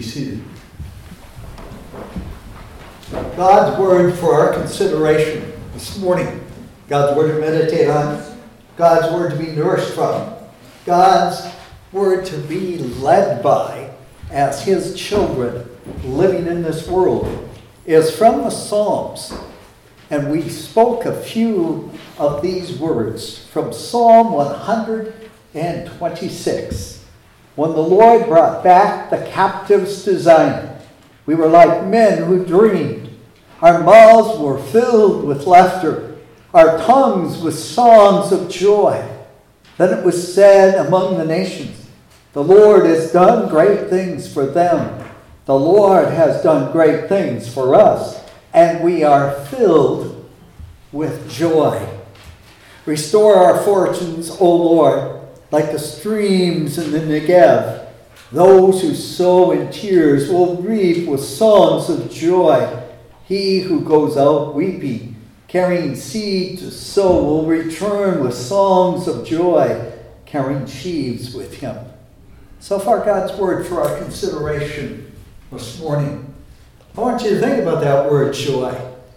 be seated. God's word for our consideration this morning. God's word to meditate on. God's word to be nourished from. God's word to be led by as his children living in this world is from the Psalms. And we spoke a few of these words from Psalm 126. When the Lord brought back the captives to Zion, we were like men who dreamed. Our mouths were filled with laughter, our tongues with songs of joy. Then it was said among the nations, the Lord has done great things for them. The Lord has done great things for us, and we are filled with joy. Restore our fortunes, O Lord, like the streams in the Negev. Those who sow in tears will reap with songs of joy. He who goes out weeping, carrying seed to sow, will return with songs of joy, carrying sheaves with him. So far, God's word for our consideration this morning. I want you to think about that word, joy.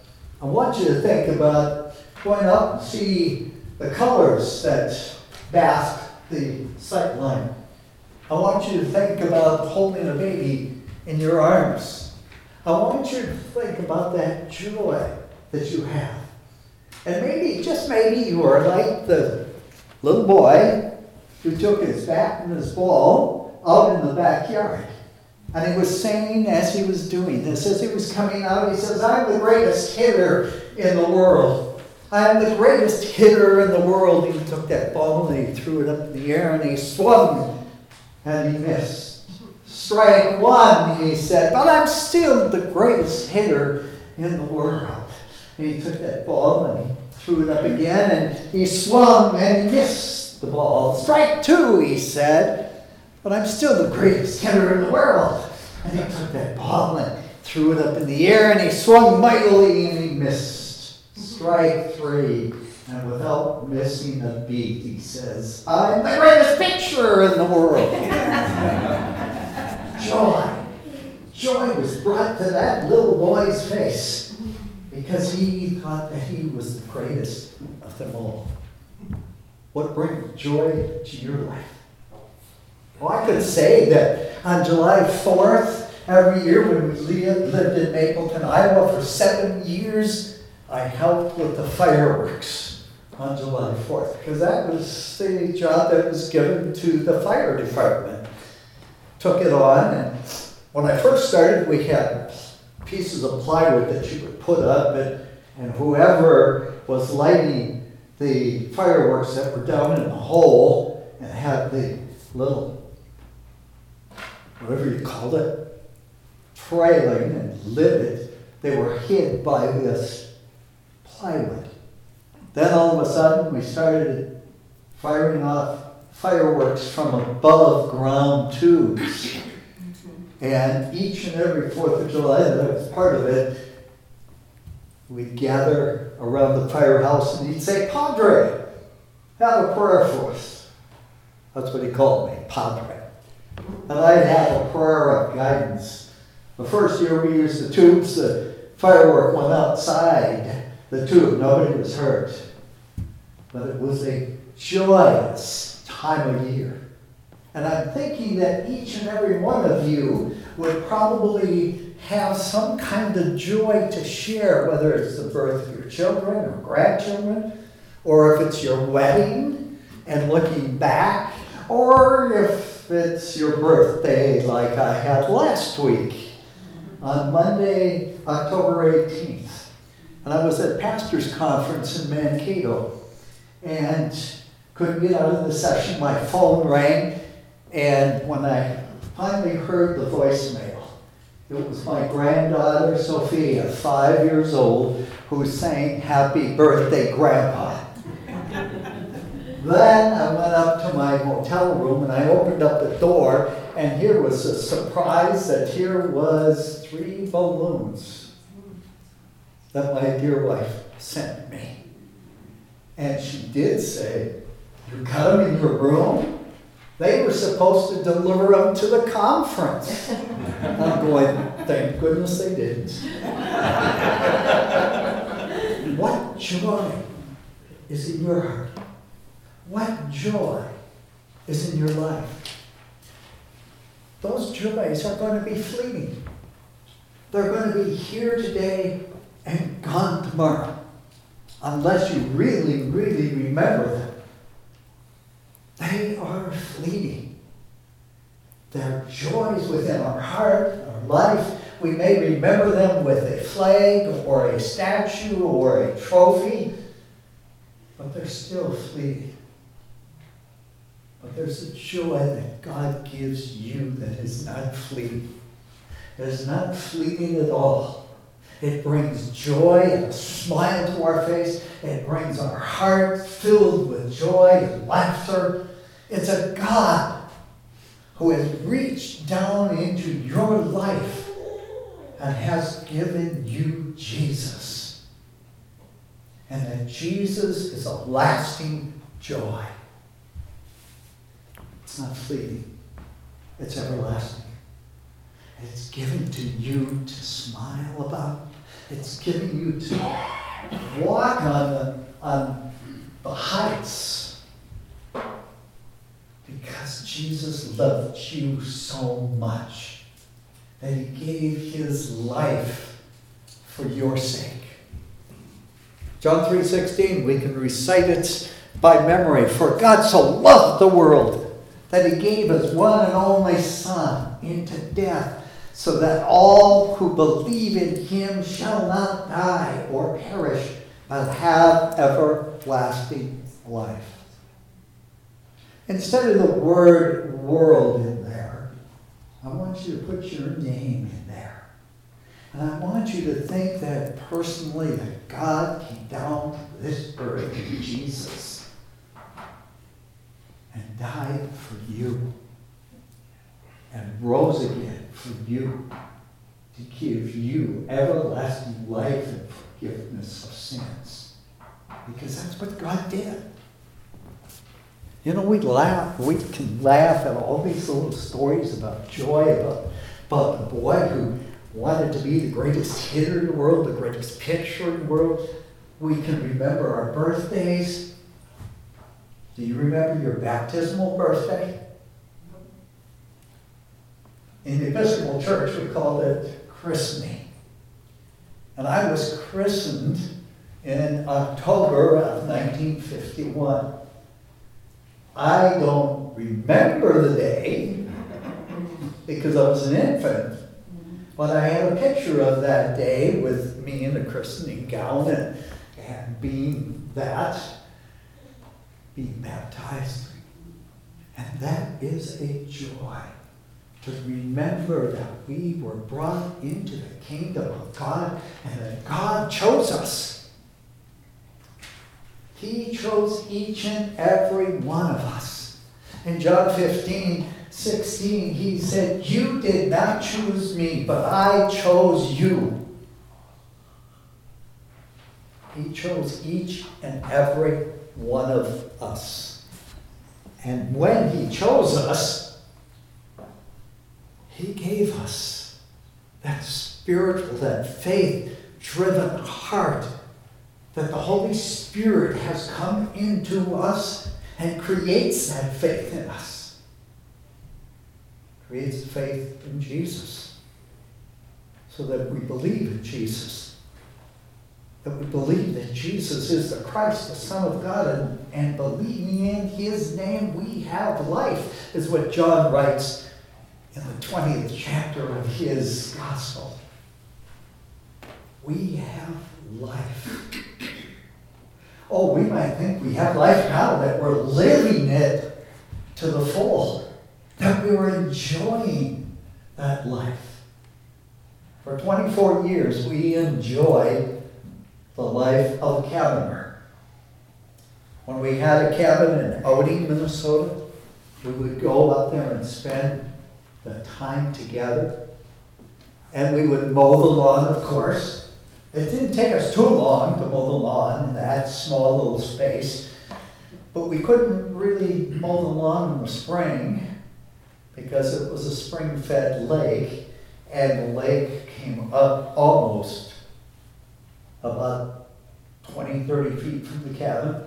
I want you to think about going out and see the colors that bask the sight line. I want you to think about holding a baby in your arms. I want you to think about that joy that you have. And maybe, just maybe, you are like the little boy who took his bat and his ball out in the backyard. And he was saying as he was doing this, as he was coming out, he says, I'm the greatest hitter in the world. I am the greatest hitter in the world. He took that ball and he threw it up in the air and he swung and he missed. Strike one, he said, but I'm still the greatest hitter in the world. And he took that ball and he threw it up again and he swung and he missed the ball. Strike two, he said, but I'm still the greatest hitter in the world. And he took that ball and threw it up in the air and he swung mightily and he missed. Strike three. And without missing a beat, he says, I'm the greatest pitcher in the world. Joy. Joy was brought to that little boy's face because he thought that he was the greatest of them all. What brings joy to your life? Well, I could say that on July 4th, every year when we lived in Mapleton, Iowa for 7 years, I helped with the fireworks on July 4th because that was the job that was given to the fire department. Took it on, and when I first started, we had pieces of plywood that you would put up, and whoever was lighting the fireworks that were down in the hole and had the little, whatever you called it, trailing and lit it, they were hid by this plywood. Then all of a sudden we started firing off fireworks from above ground tubes. And each and every 4th of July that I was part of it, we'd gather around the firehouse and he'd say, Padre, have a prayer for us. That's what he called me, Padre. And I'd have a prayer of guidance. The first year we used the tubes, the firework went outside the tube. Nobody was hurt. But it was a joyous time of year. And I'm thinking that each and every one of you would probably have some kind of joy to share, whether it's the birth of your children or grandchildren, or if it's your wedding and looking back, or if it's your birthday like I had last week on Monday, October 18th. And I was at Pastor's Conference in Mankato and couldn't get out of the session. My phone rang, and when I finally heard the voicemail, it was my granddaughter, Sophia, 5 years old, who was saying, Happy birthday, Grandpa. Then I went up to my hotel room and I opened up the door, and here was a surprise that here was 3 balloons that my dear wife sent me. And she did say, You got them in your room? They were supposed to deliver them to the conference. I'm going, thank goodness they didn't. What joy is in your heart? What joy is in your life? Those joys are going to be fleeting. They're going to be here today and gone tomorrow, unless you really, really remember them. They are fleeting. They're joys within our heart, our life. We may remember them with a flag or a statue or a trophy, but they're still fleeting. But there's a joy that God gives you that is not fleeting. It is not fleeting at all. It brings joy and a smile to our face. It brings our heart filled with joy and laughter. It's a God who has reached down into your life and has given you Jesus. And that Jesus is a lasting joy. It's not fleeting. It's everlasting. It's given to you to smile about. It's given you to walk on the heights because Jesus loved you so much that he gave his life for your sake. John 3:16, we can recite it by memory. For God so loved the world that he gave his one and only Son into death, so that all who believe in him shall not die or perish, but have everlasting life. Instead of the word world in there, I want you to put your name in there. And I want you to think that personally that God came down to this earth in Jesus and died for you and rose again for you to give you everlasting life and forgiveness of sins. Because that's what God did. You know, we can laugh at all these little stories about joy, about the boy who wanted to be the greatest hitter in the world, the greatest pitcher in the world. We can remember our birthdays. Do you remember your baptismal birthday? In the Episcopal Church, we called it christening. And I was christened in October of 1951. I don't remember the day because I was an infant, but I had a picture of that day with me in a christening gown and being baptized. And that is a joy to remember that we were brought into the kingdom of God and that God chose us. He chose each and every one of us. In John 15:16, he said, "You did not choose me, but I chose you." He chose each and every one of us. And when he chose us, he gave us that spiritual, that faith-driven heart that the Holy Spirit has come into us and creates that faith in us. Creates faith in Jesus so that we believe in Jesus. That we believe that Jesus is the Christ, the Son of God, and believing in his name we have life, is what John writes in the 20th chapter of his gospel. We have life. Oh, we might think we have life now, that we're living it to the full, that we were enjoying that life. For 24 years, we enjoyed the life of a cabinet. When we had a cabin in Oding, Minnesota, we would go out there and spend the time together. And we would mow the lawn, of course. It didn't take us too long to mow the lawn in that small little space. But we couldn't really mow the lawn in the spring because it was a spring-fed lake, and the lake came up almost about 20, 30 feet from the cabin.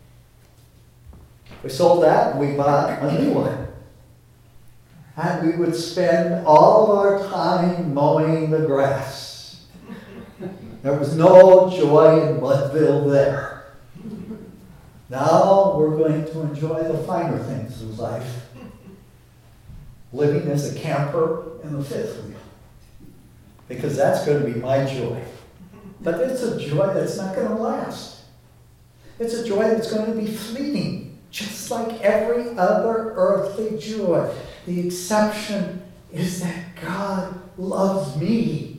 We sold that and we bought a new one. And we would spend all of our time mowing the grass. There was no joy in Mudville there. Now we're going to enjoy the finer things of life. Living as a camper in the fifth wheel. Because that's going to be my joy. But it's a joy that's not going to last. It's a joy that's going to be fleeting, just like every other earthly joy. The exception is that God loves me.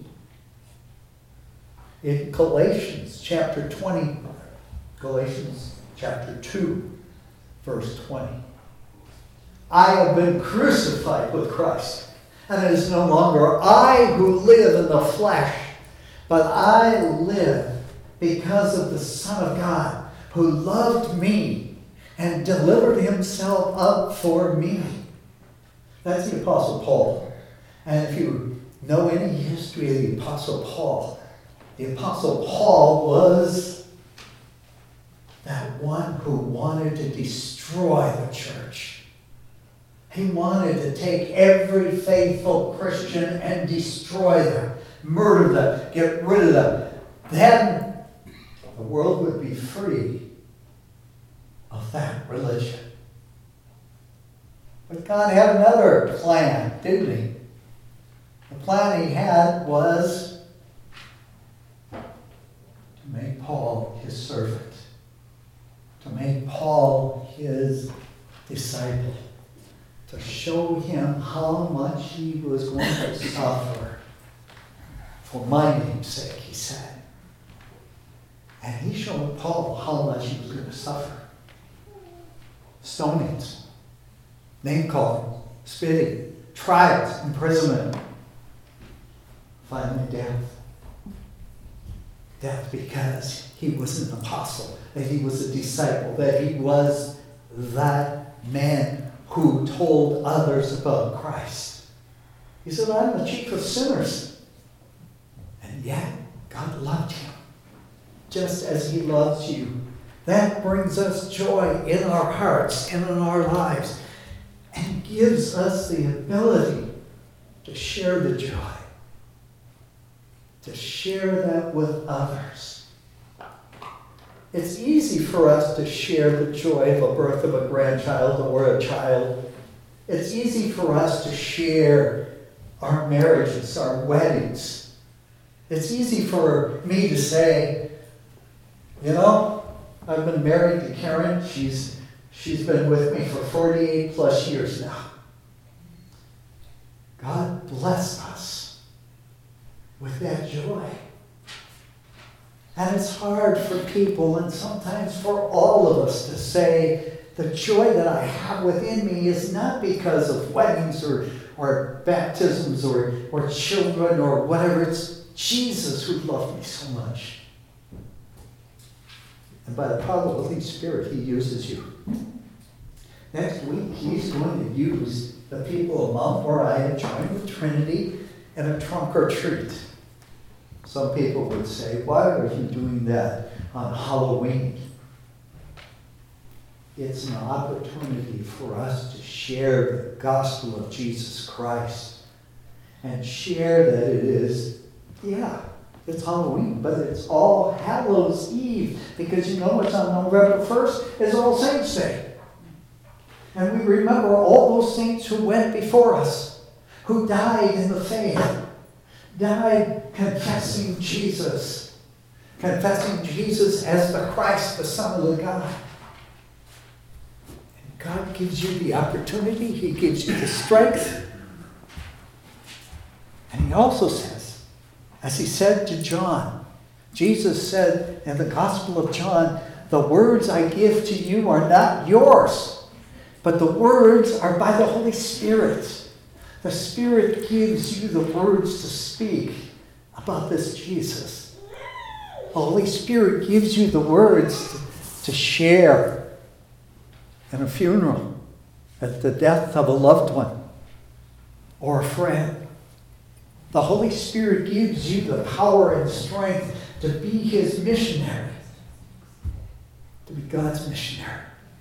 In Galatians chapter 20, Galatians chapter 2, verse 20. I have been crucified with Christ, and it is no longer I who live in the flesh, but I live because of the Son of God who loved me and delivered himself up for me. That's the Apostle Paul. And if you know any history of the Apostle Paul was that one who wanted to destroy the church. He wanted to take every faithful Christian and destroy them, murder them, get rid of them. Then the world would be free of that religion. But God had another plan, didn't he? The plan he had was to make Paul his servant, to make Paul his disciple, to show him how much he was going to suffer for my name's sake, he said. And he showed Paul how much he was going to suffer. Stonings, name-calling, spitting, trials, imprisonment, finally death. Death because he was an apostle, that he was a disciple, that he was that man who told others about Christ. He said, I'm the chief of sinners. And yet, God loved him, just as he loves you. That brings us joy in our hearts and in our lives, and gives us the ability to share the joy, to share that with others. It's easy for us to share the joy of the birth of a grandchild or a child. It's easy for us to share our marriages, our weddings. It's easy for me to say, you know, I've been married to Karen. She's been with me for 48 plus years now. God bless us with that joy. And it's hard for people, and sometimes for all of us, to say, the joy that I have within me is not because of weddings or baptisms or children or whatever. It's Jesus who loved me so much. And by the power of the Holy Spirit, he uses you. Next week, he's going to use the people of Mount Moriah join with Trinity in a trunk or treat. Some people would say, why are you doing that on Halloween? It's an opportunity for us to share the gospel of Jesus Christ and share that it is, it's Halloween, but it's All Hallows Eve, because you know what's on November 1st is All Saints Day. And we remember all those saints who went before us, who died in the faith, died confessing Jesus as the Christ, the Son of the God. And God gives you the opportunity, he gives you the strength. And he also says, as he said to John, Jesus said in the Gospel of John, the words I give to you are not yours, but the words are by the Holy Spirit. The Spirit gives you the words to speak about this Jesus. The Holy Spirit gives you the words to share in a funeral, at the death of a loved one or a friend. The Holy Spirit gives you the power and strength to be his missionary, to be God's missionary.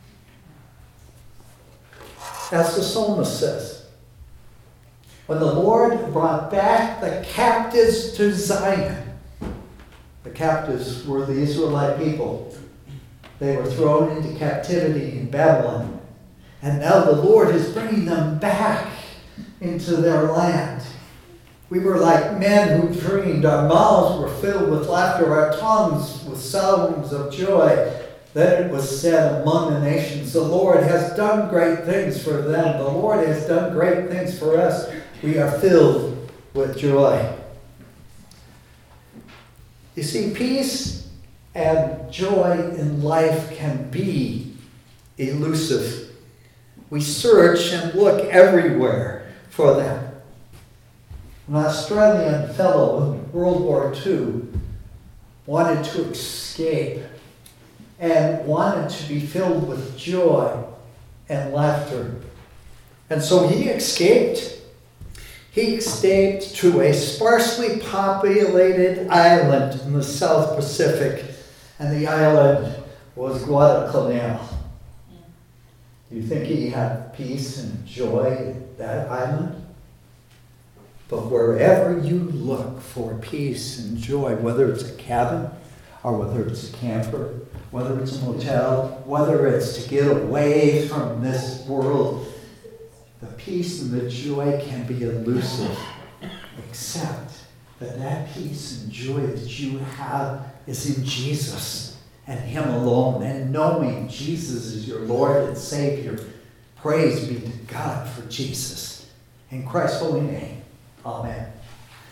As the psalmist says, when the Lord brought back the captives to Zion, the captives were the Israelite people. They were thrown into captivity in Babylon. And now the Lord is bringing them back into their land. We were like men who dreamed. Our mouths were filled with laughter, our tongues with songs of joy. Then it was said among the nations, the Lord has done great things for them. The Lord has done great things for us. We are filled with joy. You see, peace and joy in life can be elusive. We search and look everywhere for them. An Australian fellow in World War II wanted to escape and wanted to be filled with joy and laughter. And so he escaped. He escaped to a sparsely populated island in the South Pacific, and the island was Guadalcanal. Do you think he had peace and joy at that island? But wherever you look for peace and joy, whether it's a cabin or whether it's a camper, whether it's a motel, whether it's to get away from this world, the peace and the joy can be elusive, except that peace and joy that you have is in Jesus and him alone, and knowing Jesus is your Lord and Savior. Praise be to God for Jesus. In Christ's holy name, amen.